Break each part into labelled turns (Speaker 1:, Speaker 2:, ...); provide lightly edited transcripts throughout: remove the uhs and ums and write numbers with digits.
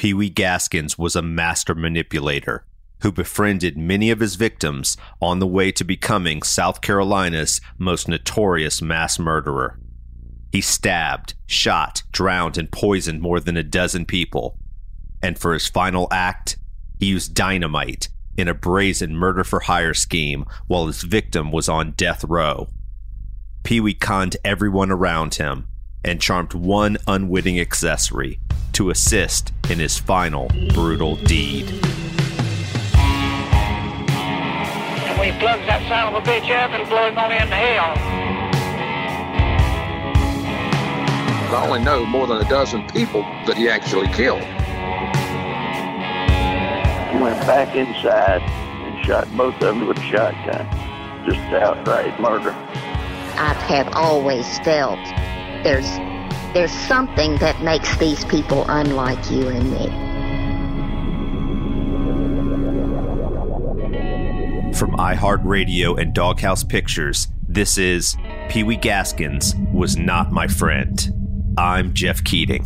Speaker 1: Pee Wee Gaskins was a master manipulator who befriended many of his victims on the way to becoming South Carolina's most notorious mass murderer. He stabbed, shot, drowned, and poisoned more than a dozen people. And for his final act, he used dynamite in a brazen murder-for-hire scheme while his victim was on death row. Pee Wee conned everyone around him and charmed one unwitting accessory to assist in his final brutal deed.
Speaker 2: And we plugged that son of a bitch up and blew him on into hell.
Speaker 3: I only know more than a dozen people that he actually killed.
Speaker 4: He went back inside and shot both of them with a shotgun. Just outright murder.
Speaker 5: I have always felt there's something that makes these people unlike you and me.
Speaker 1: From iHeartRadio and Doghouse Pictures, this is Pee Wee Gaskins Was Not My Friend. I'm Jeff Keating.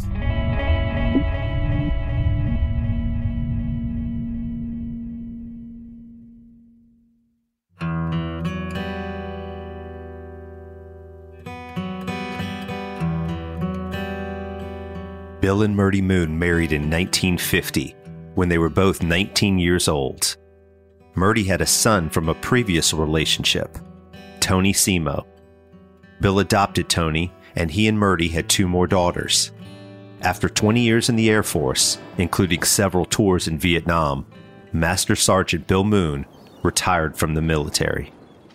Speaker 1: Bill and Myrtie Moon married in 1950 when they were both 19 years old. Myrtie had a son from a previous relationship, Tony Simo. Bill adopted Tony, and he and Myrtie had 2 more daughters. After 20 years in the Air Force, including several tours in Vietnam, Master Sergeant Bill Moon retired from the military.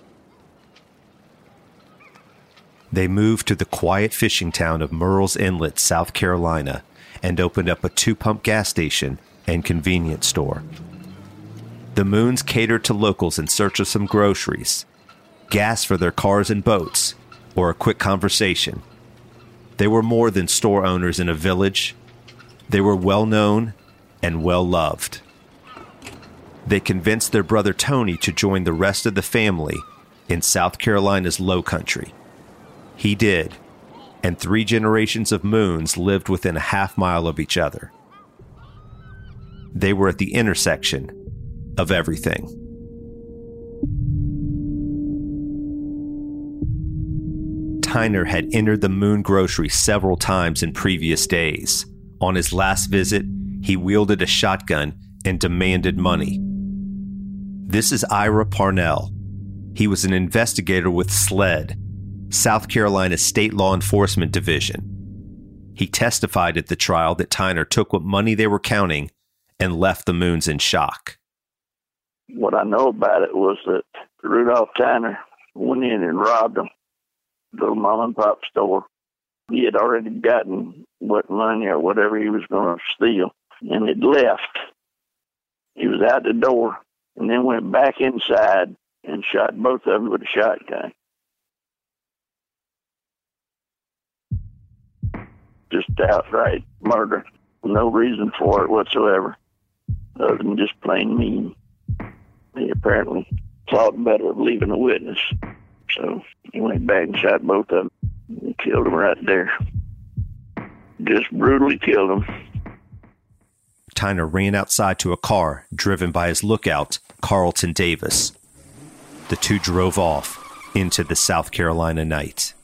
Speaker 1: They moved to the quiet fishing town of Murrells Inlet, South Carolina, and opened up a 2-pump gas station and convenience store. The Moons catered to locals in search of some groceries, gas for their cars and boats, or a quick conversation. They were more than store owners in a village. They were well-known and well-loved. They convinced their brother Tony to join the rest of the family in South Carolina's Low Country. He did, and 3 generations of Moons lived within a half-mile of each other. They were at the intersection of everything. Tyner had entered the Moon grocery several times in previous days. On his last visit, he wielded a shotgun and demanded money. This is Ira Parnell. He was an investigator with SLED, South Carolina State Law Enforcement Division. He testified at the trial that Tyner took what money they were counting and left the Moons in shock.
Speaker 4: What I know about it was that Rudolph Tyner went in and robbed them. Little mom and pop store. He had already gotten what money or whatever he was going to steal, and had left. He was out the door and then went back inside and shot both of them with a shotgun. Just outright murder. No reason for it whatsoever, other than just plain mean. He apparently thought better of leaving a witness. So he went back and shot both of them and killed them right there. Just brutally killed them.
Speaker 1: Tyner ran outside to a car driven by his lookout, Carlton Davis. The 2 drove off into the South Carolina night.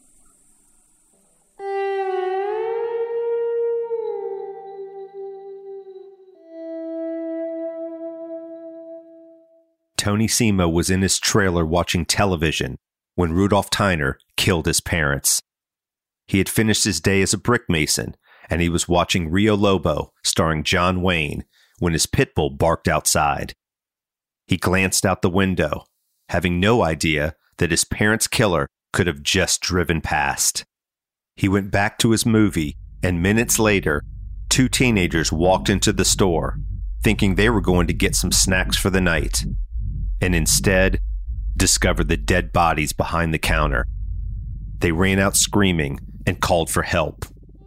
Speaker 1: Tony Simo was in his trailer watching television when Rudolph Tyner killed his parents. He had finished his day as a brick mason, and he was watching Rio Lobo, starring John Wayne, when his pit bull barked outside. He glanced out the window, having no idea that his parents' killer could have just driven past. He went back to his movie, and minutes later, 2 teenagers walked into the store, thinking they were going to get some snacks for the night, and instead discovered the dead bodies behind the counter. They ran out screaming and called for help.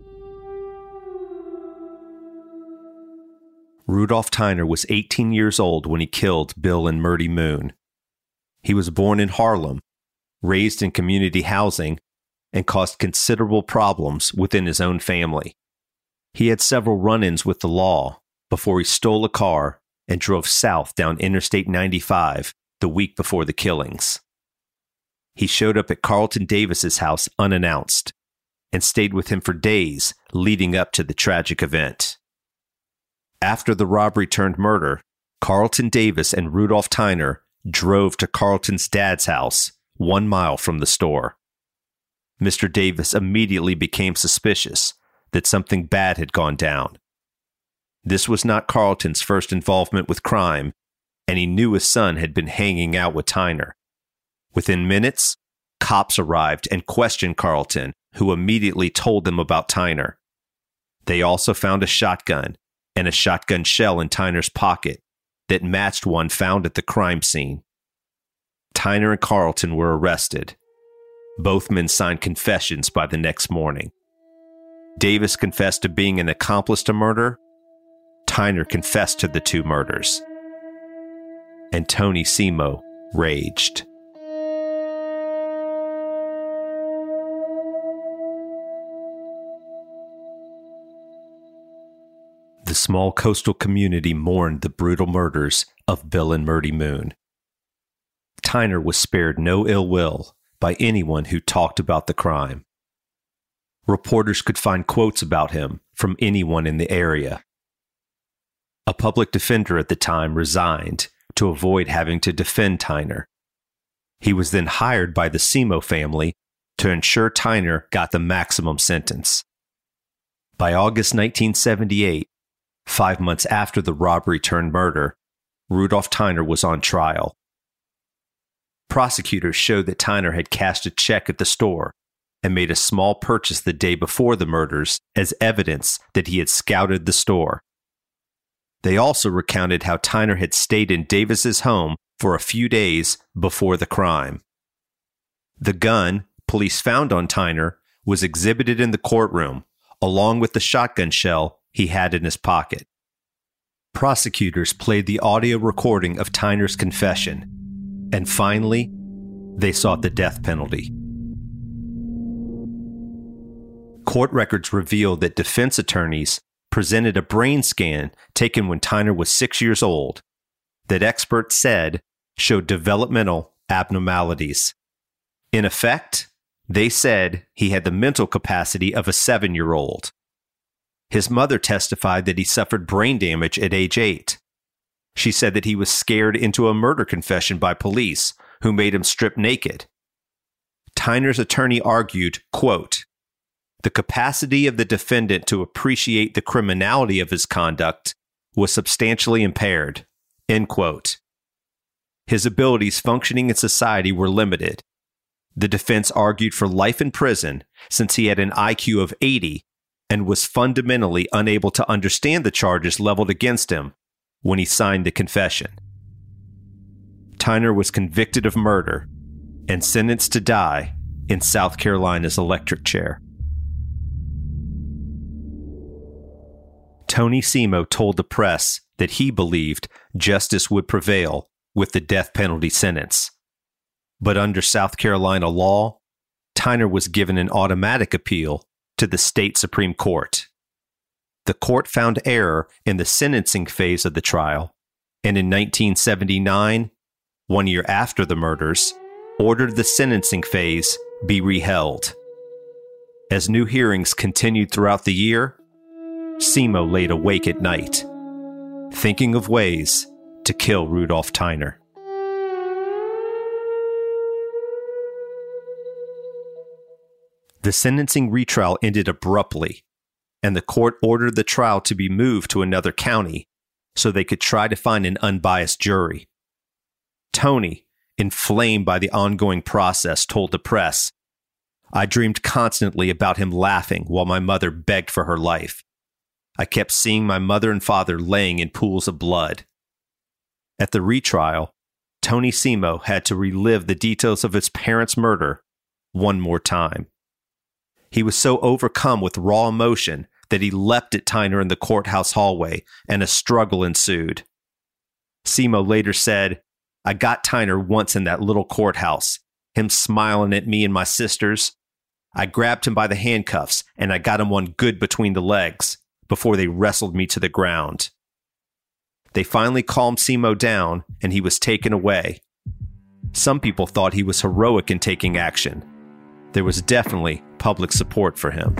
Speaker 1: Rudolph Tyner was 18 years old when he killed Bill and Myrtie Moon. He was born in Harlem, raised in community housing, and caused considerable problems within his own family. He had several run-ins with the law before he stole a car and drove south down Interstate 95 the week before the killings. He showed up at Carlton Davis's house unannounced and stayed with him for days leading up to the tragic event. After the robbery turned murder, Carlton Davis and Rudolph Tyner drove to Carlton's dad's house 1 mile from the store. Mr. Davis immediately became suspicious that something bad had gone down. This was not Carlton's first involvement with crime, and he knew his son had been hanging out with Tyner. Within minutes, cops arrived and questioned Carlton, who immediately told them about Tyner. They also found a shotgun and a shotgun shell in Tyner's pocket that matched one found at the crime scene. Tyner and Carlton were arrested. Both men signed confessions by the next morning. Davis confessed to being an accomplice to murder. Tyner confessed to the 2 murders. And Tony Simo raged. The small coastal community mourned the brutal murders of Bill and Myrtie Moon. Tyner was spared no ill will by anyone who talked about the crime. Reporters could find quotes about him from anyone in the area. A public defender at the time resigned to avoid having to defend Tyner. He was then hired by the Simo family to ensure Tyner got the maximum sentence. By August 1978, 5 months after the robbery turned murder, Rudolph Tyner was on trial. Prosecutors showed that Tyner had cashed a check at the store and made a small purchase the day before the murders as evidence that he had scouted the store. They also recounted how Tyner had stayed in Davis's home for a few days before the crime. The gun police found on Tyner was exhibited in the courtroom, along with the shotgun shell he had in his pocket. Prosecutors played the audio recording of Tyner's confession, and finally, they sought the death penalty. Court records revealed that defense attorneys presented a brain scan taken when Tyner was 6 years old that experts said showed developmental abnormalities. In effect, they said he had the mental capacity of a 7-year-old. His mother testified that he suffered brain damage at age 8. She said that he was scared into a murder confession by police who made him strip naked. Tyner's attorney argued, quote, "The capacity of the defendant to appreciate the criminality of his conduct was substantially impaired," end quote. His abilities functioning in society were limited. The defense argued for life in prison since he had an IQ of 80 and was fundamentally unable to understand the charges leveled against him when he signed the confession. Tyner was convicted of murder and sentenced to die in South Carolina's electric chair. Tony Simo told the press that he believed justice would prevail with the death penalty sentence. But under South Carolina law, Tyner was given an automatic appeal to the state Supreme Court. The court found error in the sentencing phase of the trial, and in 1979, 1 year after the murders, ordered the sentencing phase be reheld. As new hearings continued throughout the year, Simo laid awake at night, thinking of ways to kill Rudolph Tyner. The sentencing retrial ended abruptly, and the court ordered the trial to be moved to another county so they could try to find an unbiased jury. Tony, inflamed by the ongoing process, told the press, "I dreamed constantly about him laughing while my mother begged for her life. I kept seeing my mother and father laying in pools of blood." At the retrial, Tony Simo had to relive the details of his parents' murder one more time. He was so overcome with raw emotion that he leapt at Tyner in the courthouse hallway, and a struggle ensued. Simo later said, "I got Tyner once in that little courthouse, him smiling at me and my sisters. I grabbed him by the handcuffs, and I got him one good between the legs, before they wrestled me to the ground. They finally calmed Simo down, and he was taken away. Some people thought he was heroic in taking action. There was definitely public support for him.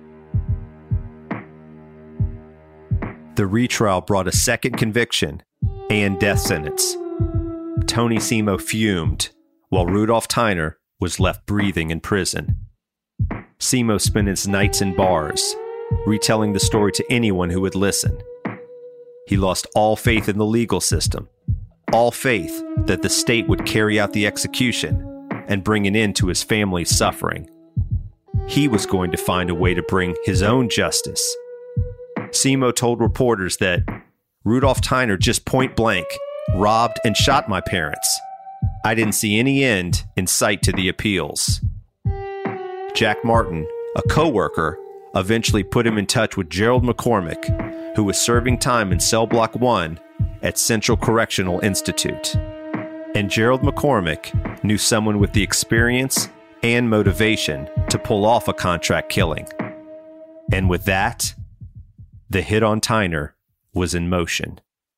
Speaker 1: The retrial brought a second conviction and death sentence. Tony Simo fumed, while Rudolph Tyner was left breathing in prison. Simo spent his nights in bars, retelling the story to anyone who would listen. He lost all faith in the legal system, all faith that the state would carry out the execution and bring an end to his family's suffering. He was going to find a way to bring his own justice. Simo told reporters that Rudolph Tyner just point blank robbed and shot my parents. I didn't see any end in sight to the appeals. Jack Martin, a co-worker, eventually put him in touch with Gerald McCormick, who was serving time in Cell Block 1 at Central Correctional Institute. And Gerald McCormick knew someone with the experience and motivation to pull off a contract killing. And with that, the hit on Tyner was in motion.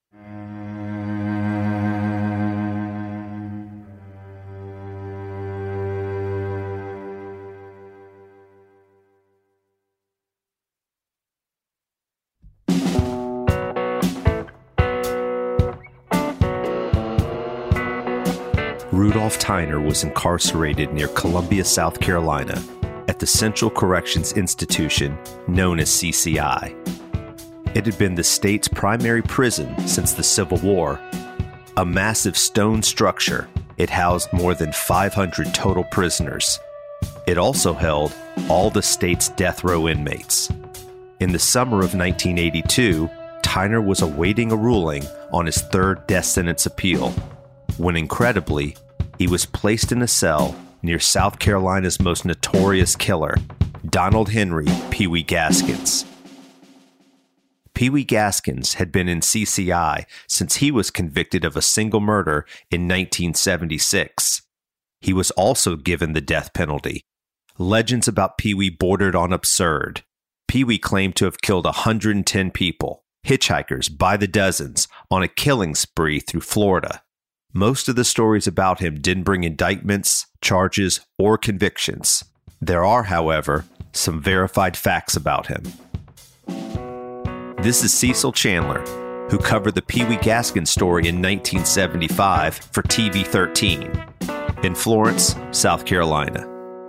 Speaker 1: Rudolph Tyner was incarcerated near Columbia, South Carolina, at the Central Corrections Institution known as CCI. It had been the state's primary prison since the Civil War. A massive stone structure, it housed more than 500 total prisoners. It also held all the state's death row inmates. In the summer of 1982, Tyner was awaiting a ruling on his third death sentence appeal, when incredibly, he was placed in a cell near South Carolina's most notorious killer, Donald Henry Pee Wee Gaskins. Pee Wee Gaskins had been in CCI since he was convicted of a single murder in 1976. He was also given the death penalty. Legends about Pee Wee bordered on absurd. Pee Wee claimed to have killed 110 people, hitchhikers by the dozens, on a killing spree through Florida. Most of the stories about him didn't bring indictments, charges, or convictions. There are, however, some verified facts about him. This is Cecil Chandler, who covered the Pee Wee Gaskins story in 1975 for TV 13 in Florence, South Carolina.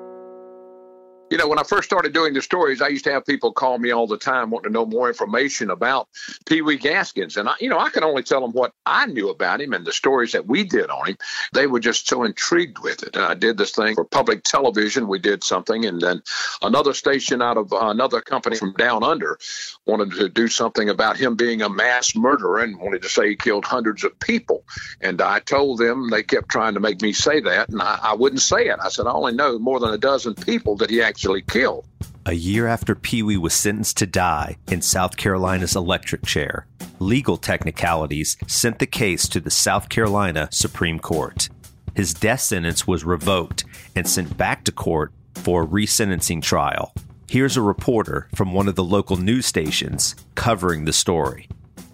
Speaker 3: You know, when I first started doing the stories, I used to have people call me all the time wanting to know more information about Pee Wee Gaskins. And, I could only tell them what I knew about him and the stories that we did on him. They were just so intrigued with it. And I did this thing for public television. We did something. And then another station out of another company from down under wanted to do something about him being a mass murderer and wanted to say he killed hundreds of people. And I told them, they kept trying to make me say that. And I wouldn't say it. I said, I only know more than a dozen people that he actually killed.
Speaker 1: A year after Pee Wee was sentenced to die in South Carolina's electric chair, legal technicalities sent the case to the South Carolina Supreme Court. His death sentence was revoked and sent back to court for a resentencing trial. Here's a reporter from one of the local news stations covering the story.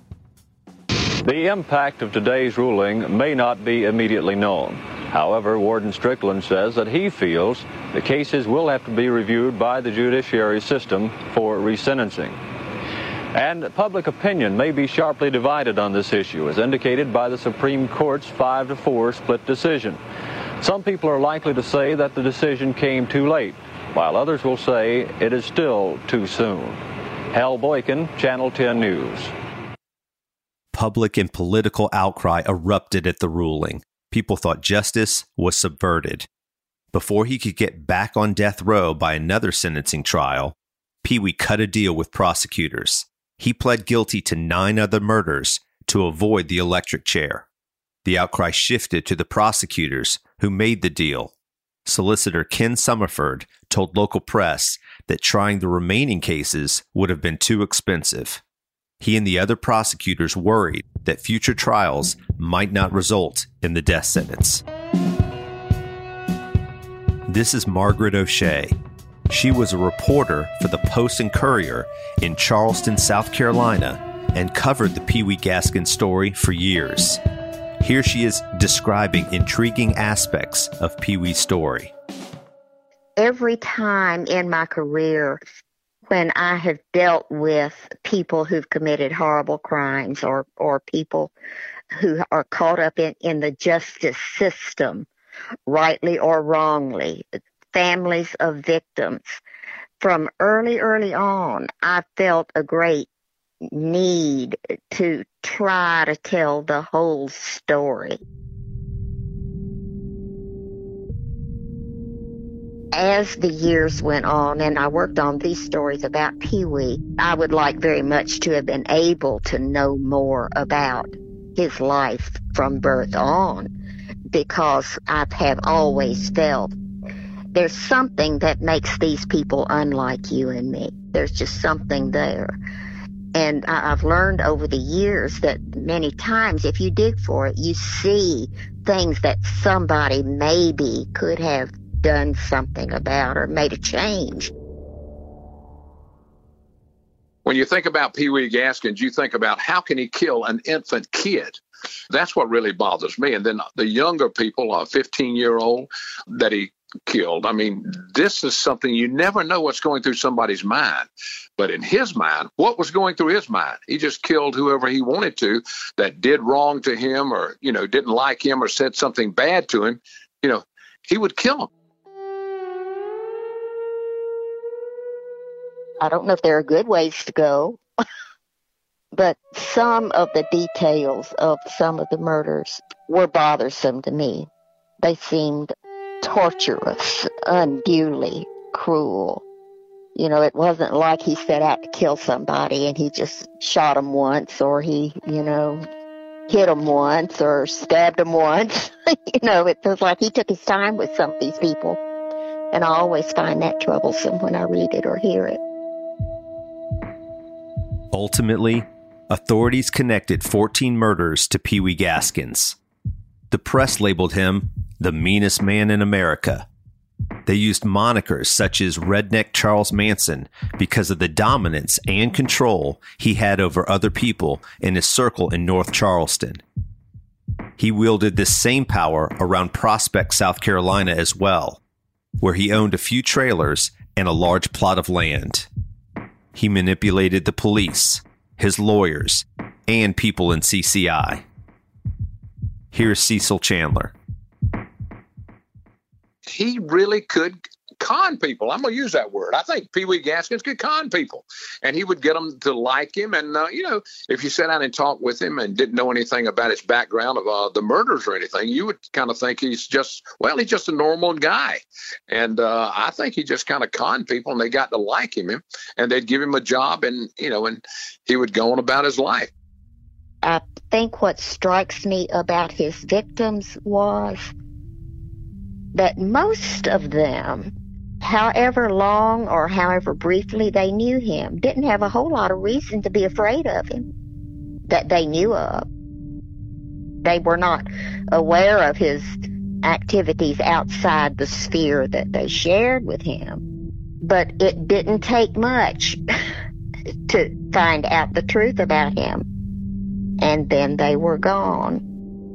Speaker 6: The impact of today's ruling may not be immediately known. However, Warden Strickland says that he feels the cases will have to be reviewed by the judiciary system for resentencing. And public opinion may be sharply divided on this issue, as indicated by the Supreme Court's 5-4 split decision. Some people are likely to say that the decision came too late, while others will say it is still too soon. Hal Boykin, Channel 10 News.
Speaker 1: Public and political outcry erupted at the ruling. People thought justice was subverted. Before he could get back on death row by another sentencing trial, Pee Wee cut a deal with prosecutors. He pled guilty to 9 other murders to avoid the electric chair. The outcry shifted to the prosecutors who made the deal. Solicitor Ken Summerford told local press that trying the remaining cases would have been too expensive. He and the other prosecutors worried that future trials might not result in the death sentence. This is Margaret O'Shea. She was a reporter for the Post and Courier in Charleston, South Carolina, and covered the Pee Wee Gaskins story for years. Here she is describing intriguing aspects of Pee Wee's story.
Speaker 5: Every time in my career when I have dealt with people who've committed horrible crimes or people who are caught up in the justice system, rightly or wrongly, families of victims, from early on, I felt a great need to try to tell the whole story. As the years went on and I worked on these stories about Pee Wee, I would like very much to have been able to know more about his life from birth on, because I have always felt there's something that makes these people unlike you and me. There's just something there. And I've learned over the years that many times if you dig for it, you see things that somebody maybe could have done something about or made a change.
Speaker 3: When you think about Pee Wee Gaskins, you think about how can he kill an infant kid? That's what really bothers me. And then the younger people, a 15-year-old that he killed. I mean, this is something you never know what's going through somebody's mind. But in his mind, what was going through his mind? He just killed whoever he wanted to that did wrong to him or, didn't like him or said something bad to him. He would kill him.
Speaker 5: I don't know if there are good ways to go, but some of the details of some of the murders were bothersome to me. They seemed torturous, unduly cruel. It wasn't like he set out to kill somebody and he just shot him once or he, hit him once or stabbed him once. It feels like he took his time with some of these people. And I always find that troublesome when I read it or hear it.
Speaker 1: Ultimately, authorities connected 14 murders to Pee Wee Gaskins. The press labeled him the meanest man in America. They used monikers such as Redneck Charles Manson because of the dominance and control he had over other people in his circle in North Charleston. He wielded this same power around Prospect, South Carolina as well, where he owned a few trailers and a large plot of land. He manipulated the police, his lawyers, and people in CCI. Here's Cecil Chandler.
Speaker 3: He really could con people. I'm going to use that word. I think Pee Wee Gaskins could con people. And he would get them to like him. And, if you sat down and talked with him and didn't know anything about his background of the murders or anything, you would kind of think he's just a normal guy. And I think he just kind of conned people and they got to like him. And they'd give him a job and he would go on about his life.
Speaker 5: I think what strikes me about his victims was that most of them, however long or however briefly they knew him, didn't have a whole lot of reason to be afraid of him that they knew of. They were not aware of his activities outside the sphere that they shared with him. But it didn't take much to find out the truth about him. And then they were gone.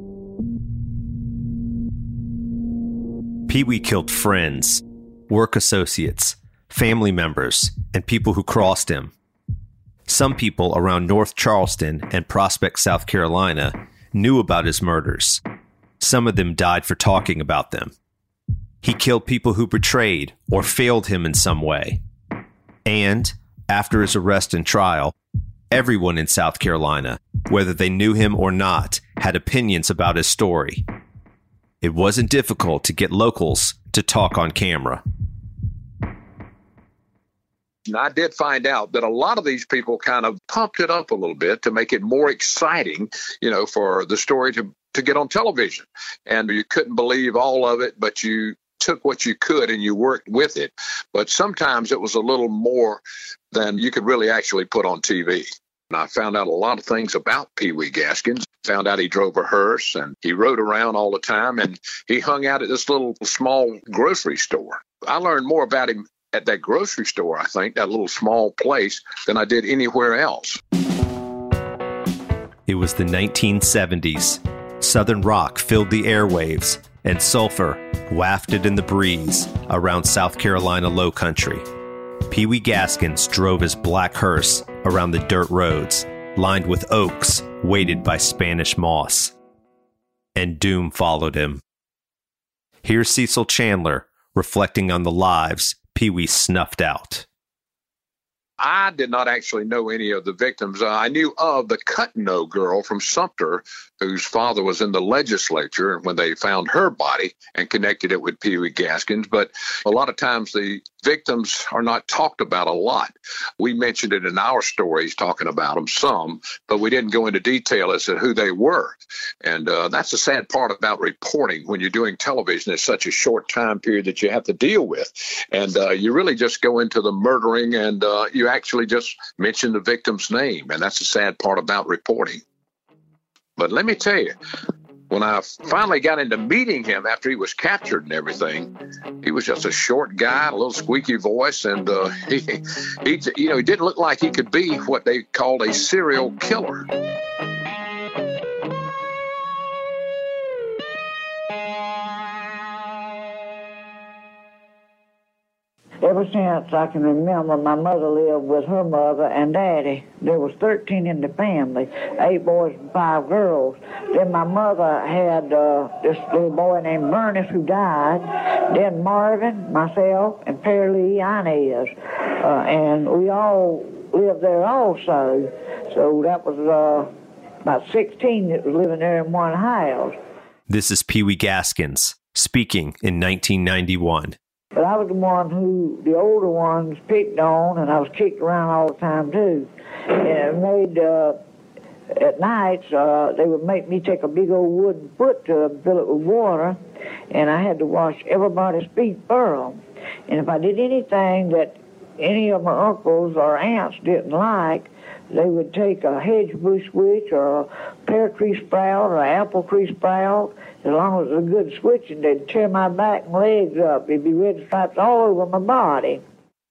Speaker 1: Pee Wee killed friends, work associates, family members, and people who crossed him. Some people around North Charleston and Prospect, South Carolina, knew about his murders. Some of them died for talking about them. He killed people who betrayed or failed him in some way. And, after his arrest and trial, everyone in South Carolina, whether they knew him or not, had opinions about his story. It wasn't difficult to get locals to talk on camera.
Speaker 3: And I did find out that a lot of these people kind of pumped it up a little bit to make it more exciting, for the story to get on television. And you couldn't believe all of it, but you took what you could and you worked with it. But sometimes it was a little more than you could really actually put on TV. And I found out a lot of things about Pee Wee Gaskins. Found out he drove a hearse and he rode around all the time and he hung out at this little small grocery store. I learned more about him at that grocery store, I think, that little small place, than I did anywhere else.
Speaker 1: It was the 1970s. Southern rock filled the airwaves, and sulfur wafted in the breeze around South Carolina low country. Pee Wee Gaskins drove his black hearse around the dirt roads, lined with oaks weighted by Spanish moss. And doom followed him. Here's Cecil Chandler reflecting on the lives Pee Wee snuffed out.
Speaker 3: I did not actually know any of the victims. I knew of the Cutno girl from Sumter, whose father was in the legislature when they found her body and connected it with Pee Wee Gaskins. But a lot of times the victims are not talked about a lot. We mentioned it in our stories, talking about them some, but we didn't go into detail as to who they were. And that's the sad part about reporting when you're doing television. It's such a short time period that you have to deal with. And you really just go into the murdering, and you actually just mention the victim's name. And that's the sad part about reporting. But let me tell you, when I finally got into meeting him after he was captured and everything, he was just a short guy, a little squeaky voice, and he didn't look like he could be what they called a serial killer.
Speaker 7: Ever since I can remember, my mother lived with her mother and daddy. There was 13 in the family, 8 boys and 5 girls. Then my mother had this little boy named Ernest who died. Then Marvin, myself, and Pearlie Inez. And we all lived there also. So that was about 16 that was living there in one house.
Speaker 1: This is Pee Wee Gaskins speaking in 1991.
Speaker 7: But I was the one who the older ones picked on, and I was kicked around all the time, too. And it made, at nights, they would make me take a big old wooden foot to fill it with water, and I had to wash everybody's feet for them. And if I did anything that any of my uncles or aunts didn't like, they would take a hedge bush switch or a pear tree sprout or an apple tree sprout. As long as it was a good switching, they'd tear my back and legs up. There'd be red stripes all over my body.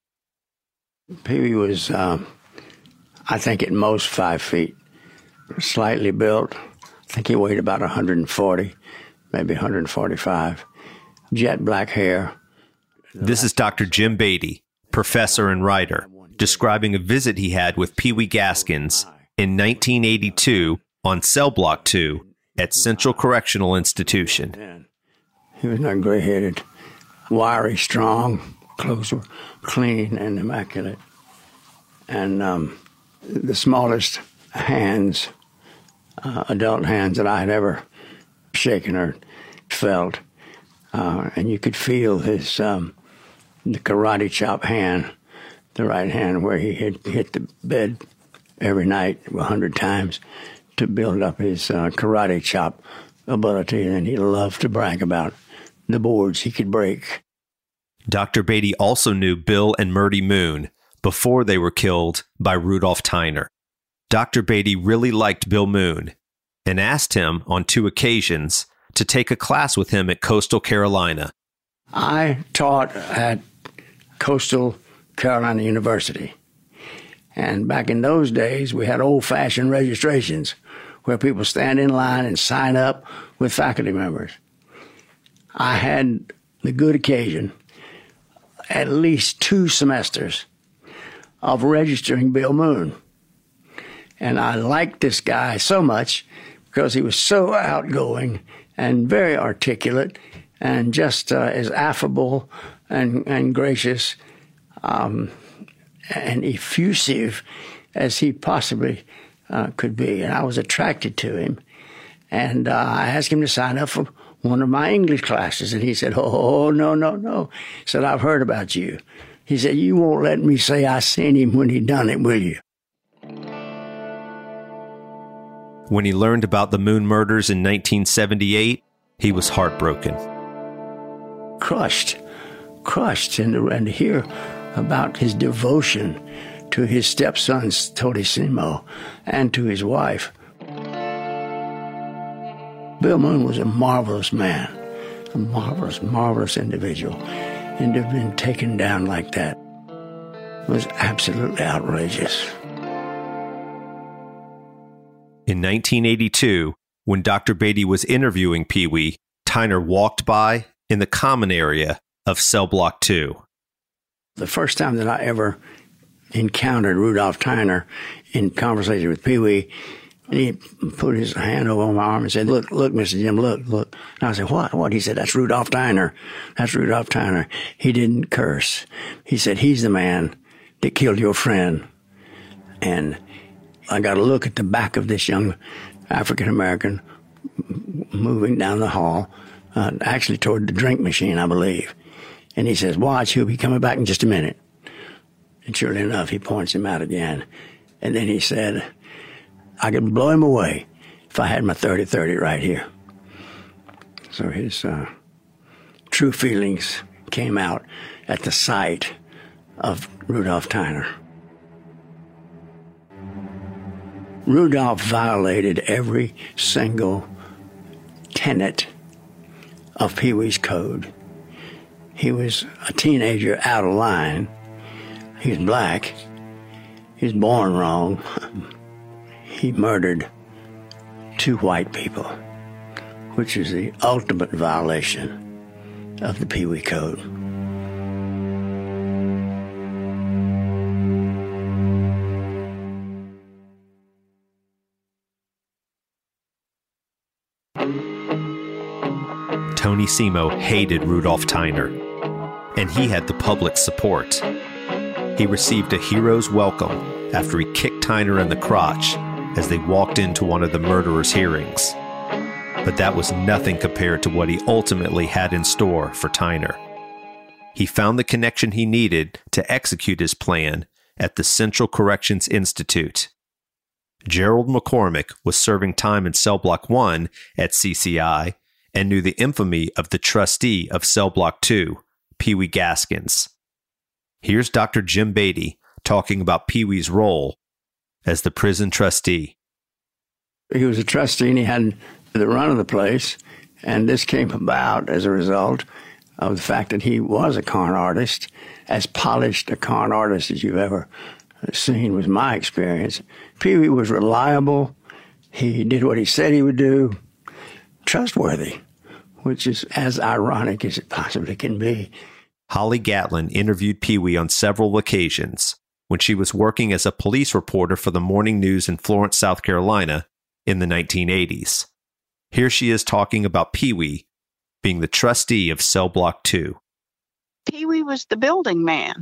Speaker 8: Pee Wee was, I think, at most 5 feet. Slightly built. I think he weighed about 140, maybe 145. Jet black hair.
Speaker 1: This is Dr. Jim Beatty, professor and writer, describing a visit he had with Pee Wee Gaskins in 1982 on Cell Block 2 at Central Correctional Institution.
Speaker 8: He was not gray-headed, wiry, strong, clothes were clean and immaculate. And the smallest hands, adult hands that I had ever shaken or felt. And you could feel his, the karate chop hand, the right hand where he had hit the bed every night 100 times to build up his karate chop ability, and he loved to brag about the boards he could break.
Speaker 1: Dr. Beatty also knew Bill and Myrtie Moon before they were killed by Rudolph Tyner. Dr. Beatty really liked Bill Moon and asked him on 2 occasions to take a class with him at Coastal Carolina.
Speaker 8: I taught at Coastal Carolina University. And back in those days, we had old-fashioned registrations where people stand in line and sign up with faculty members. I had the good occasion, at least 2 semesters, of registering Bill Moon. And I liked this guy so much because he was so outgoing and very articulate and just as affable and gracious and effusive as he possibly could be. And I was attracted to him. And I asked him to sign up for one of my English classes. And he said, "Oh, no. He said, "I've heard about you." He said, "You won't let me say I seen him when he done it, will you?"
Speaker 1: When he learned about the Moon murders in 1978, he was heartbroken.
Speaker 8: Crushed, and to hear about his devotion to his stepsons, Todisimo, and to his wife. Bill Moon was a marvelous man, a marvelous individual. and to have been taken down like that was absolutely outrageous.
Speaker 1: In 1982, when Dr. Beatty was interviewing Pee Wee, Tyner walked by in the common area of Cell Block 2.
Speaker 8: The first time that I ever encountered Rudolph Tyner in conversation with Pee Wee, he put his hand over my arm and said, look, Mr. Jim, look. And I said, what? He said, that's Rudolph Tyner. That's Rudolph Tyner. He didn't curse. He said, he's the man that killed your friend. And I got a look at the back of this young African-American moving down the hall, actually toward the drink machine, I believe. And he says, watch, he'll be coming back in just a minute. And surely enough, he points him out again. And then he said, I could blow him away if I had my 30-30 right here. So his true feelings came out at the sight of Rudolph Tyner. Rudolph violated every single tenet of Pee Wee's code. He was a teenager out of line. He was black. He was born wrong. He murdered 2 white people, which is the ultimate violation of the Pee Wee Code.
Speaker 1: Tony Simo hated Rudolph Tyner, and he had the public support. He received a hero's welcome after he kicked Tyner in the crotch as they walked into one of the murderer's hearings. But that was nothing compared to what he ultimately had in store for Tyner. He found the connection he needed to execute his plan at the Central Corrections Institute. Gerald McCormick was serving time in Cell Block 1 at CCI and knew the infamy of the trustee of Cell Block 2, Pee Wee Gaskins. Here's Dr. Jim Beatty talking about Pee Wee's role as the prison trustee.
Speaker 8: He was a trustee and he had the run of the place, and this came about as a result of the fact that he was a con artist, as polished a con artist as you've ever seen was my experience. Pee Wee was reliable. He did what he said he would do. Trustworthy, which is as ironic as it possibly can be.
Speaker 1: Holly Gatlin interviewed Pee Wee on several occasions when she was working as a police reporter for the Morning News in Florence, South Carolina in the 1980s. Here she is talking about Pee Wee being the trustee of Cell Block 2.
Speaker 9: Pee Wee was the building man.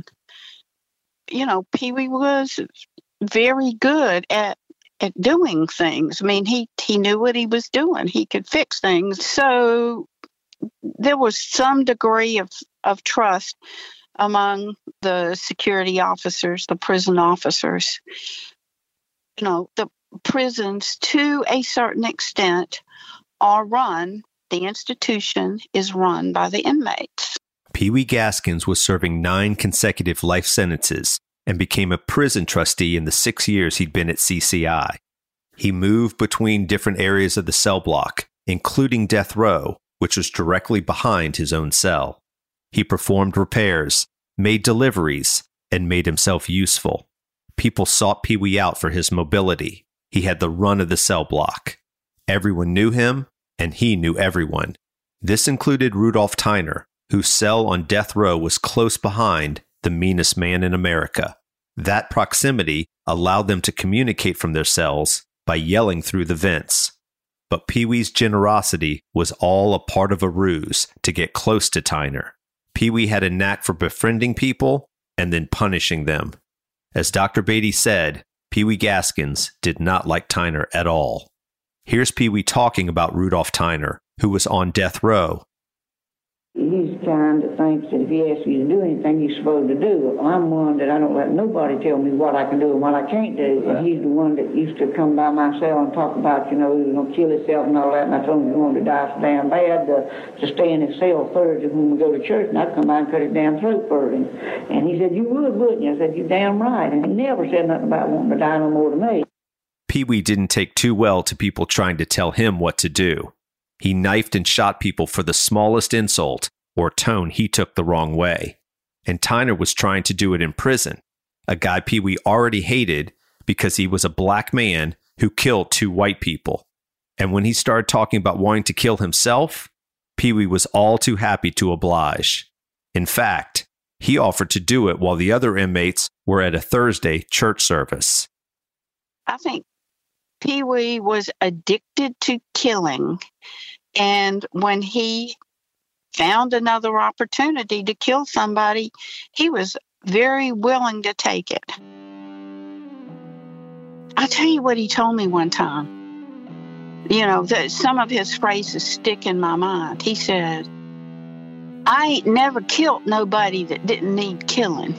Speaker 9: You know, Pee Wee was very good at doing things. I mean, he knew what he was doing. He could fix things. So there was some degree of trust among the security officers, the prison officers. You know, the prisons, to a certain extent, are run, the institution is run by the inmates.
Speaker 1: Pee Wee Gaskins was serving 9 consecutive life sentences and became a prison trustee in the 6 years he'd been at CCI. He moved between different areas of the cell block, including death row, which was directly behind his own cell. He performed repairs, made deliveries, and made himself useful. People sought Pee Wee out for his mobility. He had the run of the cell block. Everyone knew him, and he knew everyone. This included Rudolph Tyner, whose cell on death row was close behind the meanest man in America. That proximity allowed them to communicate from their cells by yelling through the vents. But Pee Wee's generosity was all a part of a ruse to get close to Tyner. Pee Wee had a knack for befriending people and then punishing them. As Dr. Beatty said, Pee Wee Gaskins did not like Tyner at all. Here's Pee Wee talking about Rudolph Tyner, who was on death row.
Speaker 7: He's the kind that thinks that if he asks you to do anything, you're supposed to do it. Well, I'm one that I don't let nobody tell me what I can do and what I can't do. And he's the one that used to come by my cell and talk about, you know, he was going to kill himself and all that. And I told him he wanted to die so damn bad to stay in his cell Thursday when we go to church. And I'd come by and cut his damn throat for him. And he said, you would, wouldn't you? I said, you're damn right. And he never said nothing about wanting to die no more to me.
Speaker 1: Pee Wee didn't take too well to people trying to tell him what to do. He knifed and shot people for the smallest insult or tone he took the wrong way. And Tyner was trying to do it in prison, a guy Pee Wee already hated because he was a black man who killed 2 white people. And when he started talking about wanting to kill himself, Pee Wee was all too happy to oblige. In fact, he offered to do it while the other inmates were at a Thursday church service.
Speaker 9: I think Pee Wee was addicted to killing, and when he found another opportunity to kill somebody, he was very willing to take it. I'll tell you what he told me one time. You know, some of his phrases stick in my mind. He said, "I ain't never killed nobody that didn't need killing."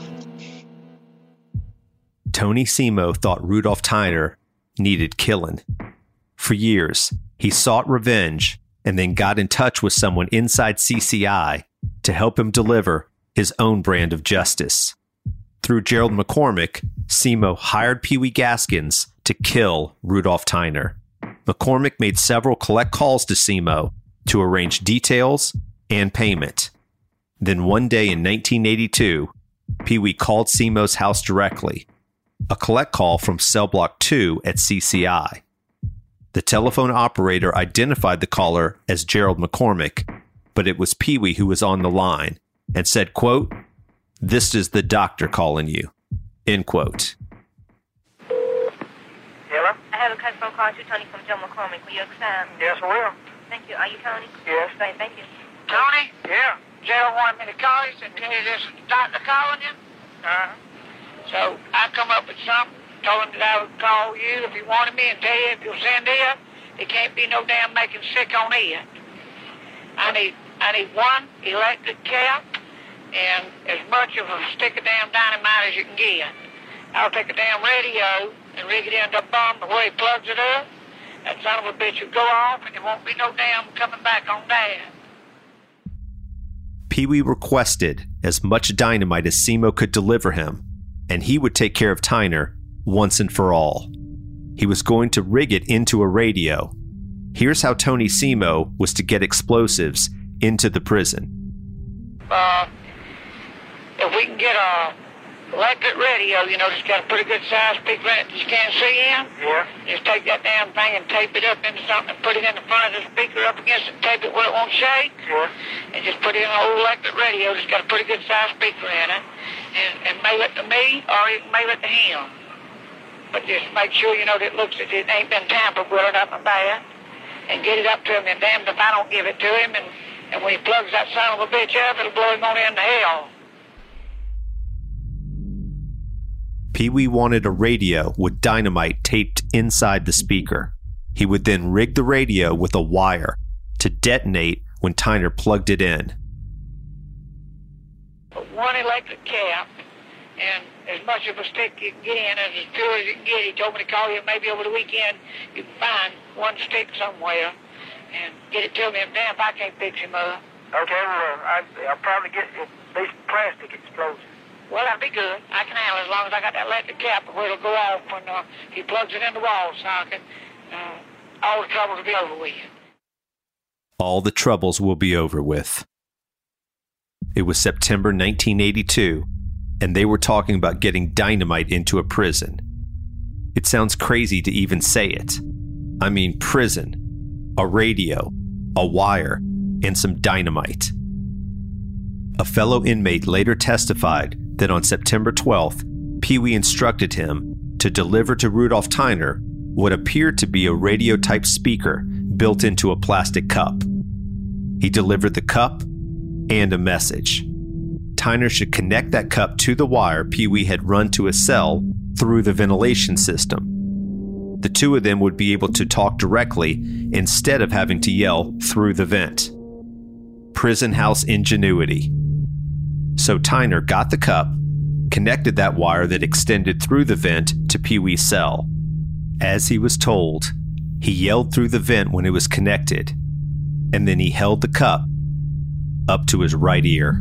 Speaker 1: Tony Simo thought Rudolph Tyner needed killing. For years, he sought revenge and then got in touch with someone inside CCI to help him deliver his own brand of justice. Through Gerald McCormick, Simo hired Pee Wee Gaskins to kill Rudolph Tyner. McCormick made several collect calls to Simo to arrange details and payment. Then one day in 1982, Pee Wee called Simo's house directly, a collect call from Cell Block 2 at CCI. The telephone operator identified the caller as Gerald McCormick, but it was Pee Wee who was on the line and said, quote, "This is the doctor calling you," end quote.
Speaker 10: Hello? I have a customer call to Tony from Joe McCormick. Will you accept?
Speaker 2: Yes, I will.
Speaker 10: Thank you. Are you Tony?
Speaker 2: Yes.
Speaker 10: Great, thank you.
Speaker 2: Tony? Yeah. Gerald wanted me to call you and tell you this is the doctor calling you. So I come up with something, told him that I would call you if he wanted me and tell you if you'll send it. It can't be no damn making sick on it. I need 1 electric cap and as much of a stick of damn dynamite as you can get. I'll take a damn radio and rig it into a bomb the way he plugs it up. That son of a bitch will go off and there won't be no damn coming back on that.
Speaker 1: Pee Wee requested as much dynamite as Simo could deliver him, and he would take care of Tyner once and for all. He was going to rig it into a radio. Here's how Tony Simo was to get explosives into the prison.
Speaker 2: If we can get a electric radio, you know, just got a pretty good size speaker in it that you can't see in. Yeah. Just take that damn thing and tape it up into something and put it in the front of the speaker up against it, tape it where it won't shake. Yeah. And just put it in an old electric radio that's got a pretty good size speaker in it. And mail it to me or you can mail it to him. But just make sure, you know, that it looks as it ain't been tampered with or nothing bad. And get it up to him. And damned if I don't give it to him. And when he plugs that son of a bitch up, it'll blow him on into hell.
Speaker 1: Pee Wee wanted a radio with dynamite taped inside the speaker. He would then rig the radio with a wire to detonate when Tyner plugged it in.
Speaker 2: 1 electric cap and as much of a stick you can get in, as pure as you can get. He told me to call you maybe over the weekend. You can find 1 stick somewhere and get it to me. And damn, if I can't fix him up. Okay, well, I'll probably get at least plastic explosive. Well, that'd be good. I can handle it as long as I got that electric cap where it'll go off when he plugs it in the wall socket. All the troubles will be over with.
Speaker 1: All the troubles will be over with. It was September 1982, and they were talking about getting dynamite into a prison. It sounds crazy to even say it. I mean prison, a radio, a wire, and some dynamite. A fellow inmate later testified that on September 12th, Pee Wee instructed him to deliver to Rudolph Tyner what appeared to be a radio-type speaker built into a plastic cup. He delivered the cup and a message. Tyner should connect that cup to the wire Pee Wee had run to his cell through the ventilation system. The two of them would be able to talk directly instead of having to yell through the vent. Prison house ingenuity. So Tyner got the cup, connected that wire that extended through the vent to Pee Wee's cell. As he was told, he yelled through the vent when it was connected, and then he held the cup up to his right ear.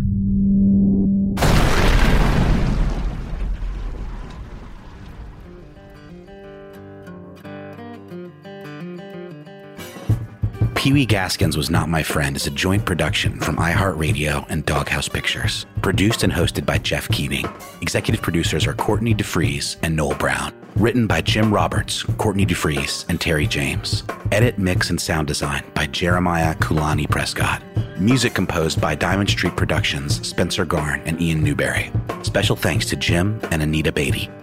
Speaker 11: Pee Wee Gaskins Was Not My Friend is a joint production from iHeartRadio and Doghouse Pictures. Produced and hosted by Jeff Keating. Executive producers are Courtney DeFries and Noel Brown. Written by Jim Roberts, Courtney DeFries, and Terry James. Edit, mix, and sound design by Jeremiah Kulani Prescott. Music composed by Diamond Street Productions, Spencer Garn, and Ian Newberry. Special thanks to Jim and Anita Beatty.